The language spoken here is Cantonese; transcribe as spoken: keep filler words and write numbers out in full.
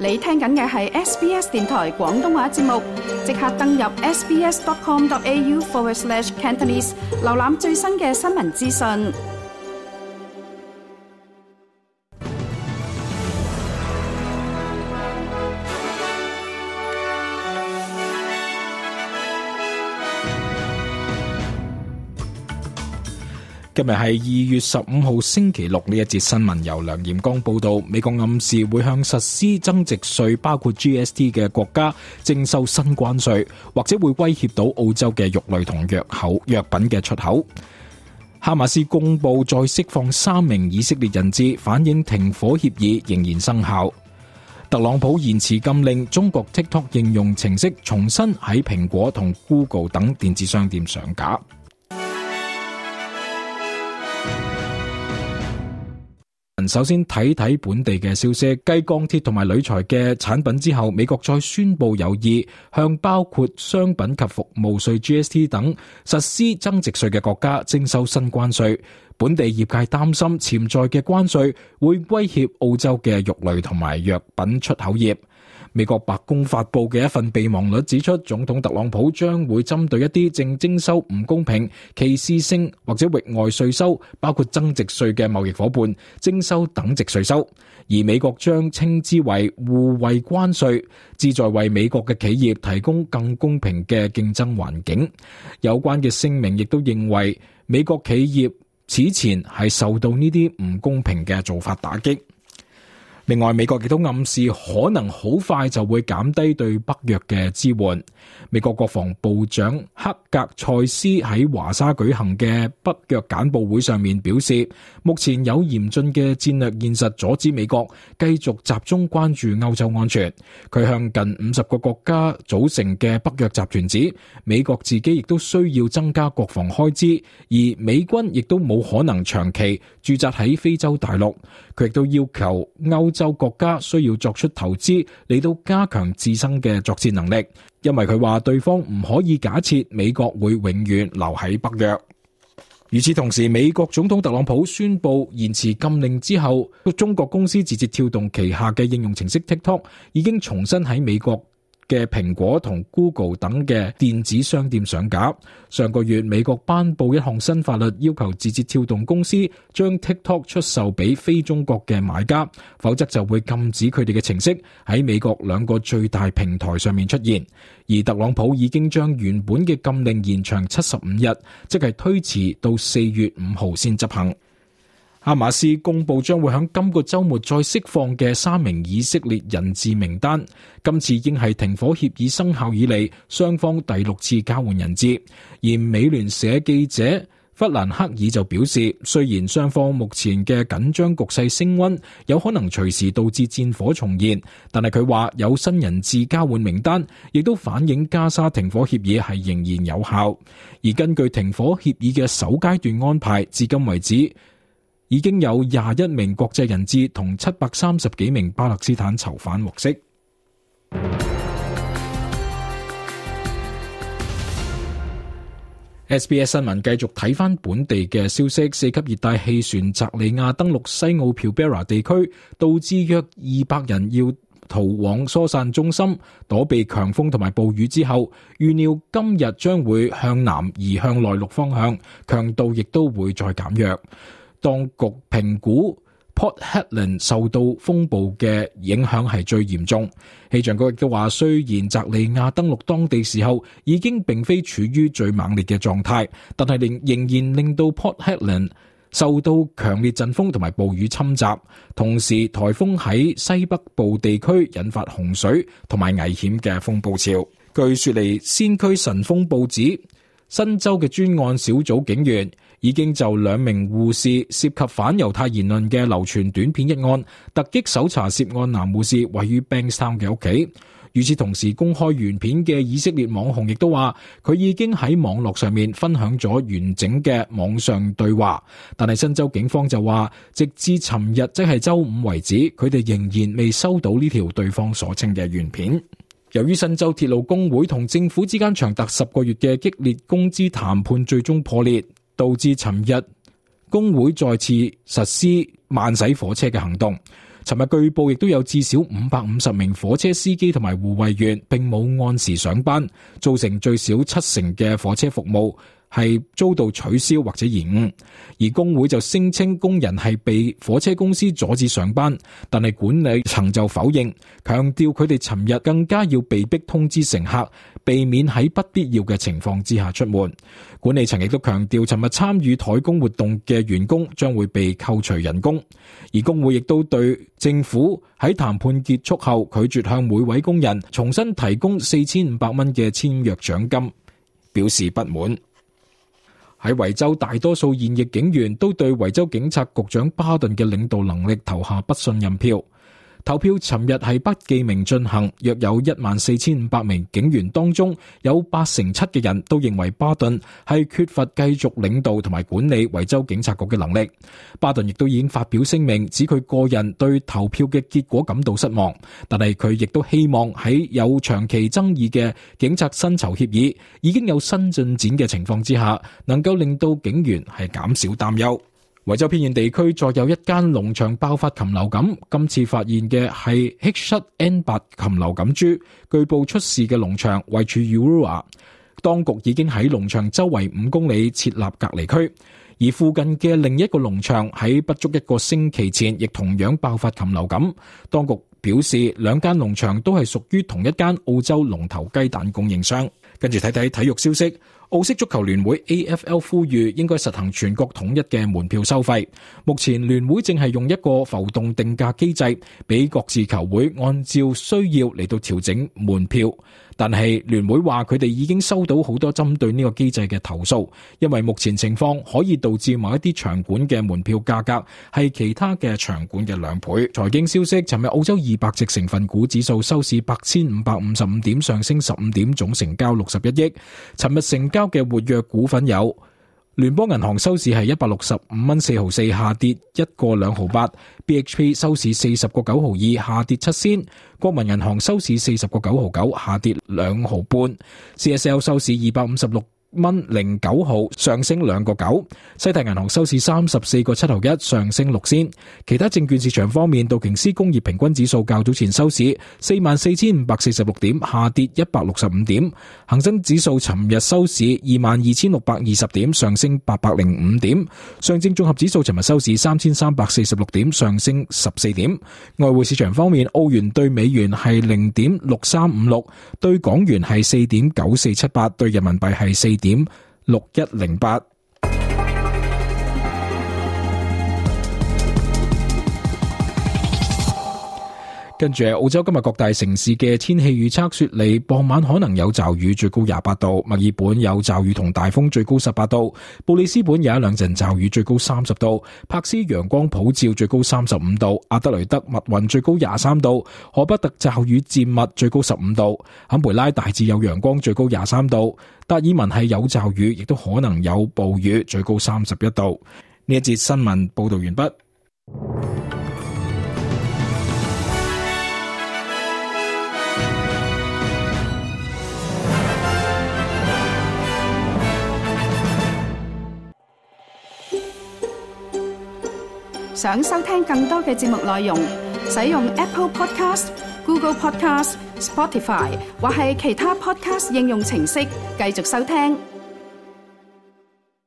你聽緊嘅係 S B S 電台廣東話節目，即刻登入 sbs.com.au forward slash Cantonese， 瀏覽最新嘅新聞資訊。 今日係二月十五號星期六，呢一節新聞由梁炎光報道。美國暗示會向實施增值稅包括 G S T 嘅國家徵收新關稅，或者會威脅到澳洲嘅肉類同藥口藥品嘅出口。哈馬斯公布再釋放三名以色列人質，反映停火協議仍然生效。特朗普延遲禁令中國 TikTok 應用程式重新喺蘋果同 Google 等電子商店上架。首先睇睇本地嘅消息，繼鋼鐵同埋鋁材嘅產品之後，美國再宣布有意向包括商品及服務稅 G S T 等實施增值稅嘅國家徵收新關稅。本地業界擔心潛在嘅關稅會威脅澳洲嘅肉類同埋藥品出口業。美國白宮發佈嘅一份備忘錄指出，總統特朗普將會針對一啲正徵收唔公平、歧視性或者域外稅收，包括增值稅嘅貿易夥伴徵收等值稅收，而美國將稱之為互惠關稅，旨在為美國嘅企業提供更公平嘅競爭環境。有關嘅聲明亦都認為，美國企業此前係受到呢啲唔公平嘅做法打擊。另外，美國亦都暗示可能好快就會減低對北約嘅支援。美國國防部長克格塞斯喺華沙舉行嘅北約簡報會上面表示，目前有嚴峻嘅戰略現實阻止美國繼續集中關注歐洲安全。佢向近五十個國家組成嘅北約集團指，美國自己亦都需要增加國防開支，而美軍亦都冇可能長期駐紮喺非洲大陸。佢亦都要求歐洲國家需要作出投資嚟到加強自身嘅作戰能力，因為佢話對方唔可以假設美國會永遠留喺北約。與此同時，美國總統特朗普宣布延遲禁令之後，中國公司字節跳動旗下嘅應用程式 TikTok 已經重新喺美國嘅蘋果同 Google 等嘅電子商店上架。上個月，美國頒布一項新法律，要求字節跳動公司將 TikTok 出售俾非中國嘅買家，否則就會禁止佢哋嘅程式喺美國兩個最大平台上面出現。而特朗普已經將原本嘅禁令延長七十五日，即係推遲到四月五號先執行。哈馬斯公布將會喺今個週末再釋放嘅三名以色列人質名單，今次已經係停火協議生效以嚟雙方第六次交換人質。而美聯社記者弗蘭克爾就表示，雖然雙方目前嘅緊張局勢升溫，有可能隨時導致戰火重現，但係佢話有新人質交換名單，亦都反映加沙停火協議係仍然有效。而根據停火協議嘅首階段安排，至今為止已經有廿一名國際人質同七百三十幾名巴勒斯坦囚犯獲釋。S B S 新聞繼續睇返本地嘅消息，四級熱帶氣旋澤利亞登陸西澳漂比拉地區，導致約二百人要逃往疏散中心躲避強風同埋暴雨之後，預料今日將會向南移向內陸方向，強度亦都會再減弱。當局評估 Port Hedland 受到風暴嘅影響係最嚴重。氣象局亦都話，雖然澤利亞登陸當地時候已經並非處於最猛烈嘅狀態，但係仍仍然令到 Port Hedland 受到強烈陣風同埋暴雨侵襲。同時，颱風喺西北部地區引發洪水同埋危險嘅風暴潮。據雪梨先驅晨風報指，新州嘅專案小組警員已經就兩名護士涉及反猶太言論嘅流傳短片一案，突擊搜查涉案男護士位於 Bankstown 嘅屋企。與此同時，公開原片嘅以色列網紅亦都話，佢已經喺網絡上面分享咗完整嘅網上對話。但係新州警方就話，直至尋日即係週五為止，佢哋仍然未收到呢條對方所稱嘅原片。由於新州鐵路工會同政府之間長達十個月嘅激烈工資談判最終破裂，導致尋日工會再次實施慢駛火車嘅行動。 尋日據報亦都有至少五百五十名火車司機同埋護衛員並冇按時上班，造成最少七成嘅火車服務係遭到取消或者延誤。而工會就聲稱工人係被火車公司阻止上班，但係管理層就否認，強調佢哋尋日更加要被逼通知乘客，避免喺不必要嘅情況之下出門。管理層亦都強調，尋日參與怠工活動嘅員工將會被扣除人工。而工會亦都對政府喺談判結束後拒絕向每位工人重新提供四千五百蚊嘅簽約獎金表示不滿。喺維州，大多數現役警員都對維州警察局長巴頓嘅領導能力投下不信任票。投票尋日係不記名進行，約有一萬四千五百名警員當中，有八成七嘅人都認為巴頓係缺乏繼續領導同埋管理維州警察局嘅能力。巴頓亦都已經發表聲明，指佢個人對投票嘅結果感到失望，但係佢亦都希望喺有長期爭議嘅警察薪酬協議已經有新進展嘅情況之下，能夠令到警員係減少擔憂。維州偏遠地區再有一間農場爆發禽流感，今次發現嘅係 H 七 N 八 禽流感株，據報出事嘅農場位處 Urua， 當局已經喺農場周圍五公里設立隔離區，而附近嘅另一個農場喺不足一個星期前亦同樣爆發禽流感。當局表示兩間農場都係屬於同一間澳洲龍頭雞蛋供應商。跟住睇睇體育消息，澳式足球聯會 A F L 呼籲應該實行全國統一嘅門票收費。目前聯會正係用一個浮動定價機制，俾各自球會按照需要嚟到調整門票。但係聯會話佢哋已經收到好多針對呢個機制嘅投訴，因為目前情況可以導致某一啲場館嘅門票價格係其他嘅場館嘅兩倍。財經消息，尋日澳洲二百隻成分股指數收市八千五百五十五點，上升十五點，總成交六十一億。尋日成交嘅活躍股份有聯邦銀行收市係一百六十五蚊四毫四，下跌一個兩毫八。B H P 收市四十個九毫二，下跌七仙。國民銀行收市四十個九毫九，下跌兩毫半。C S L 收市二百五十六蚊零九毫，上升兩個九。西太銀行收市三十四個七毫一，上升六仙。其他證券市場方面，道瓊斯工業平均指數較早前收市四萬四千五百四十六點，下跌一百六十五點。恒生指數尋日收市二萬二千六百二十點，上升八百零五點。上證綜合指數尋日收市三千三百四十六點，上升十四點。外匯市場方面，澳元對美元係零點六三五六，對港元係四點九四七八，對人民幣係四點六一零八。跟住係澳洲今日各大城市嘅天氣預測：雪梨傍晚可能有驟雨，最高廿八度；墨爾本有驟雨同大風，最高十八度；布里斯本有一兩陣驟雨，最高三十度；柏斯陽光普照，最高三十五度；阿德雷德密雲，最高廿三度；荷北特驟雨漸密，最高十五度；坎培拉大致有陽光，最高廿三度；達爾文係有驟雨，亦都可能有暴雨，最高三十一度。呢一節新聞報道完畢。 想收聽更多嘅節目內容，使用 Apple Podcast、Google Podcast、Spotify 或係其他 Podcast 應用程式繼續收聽。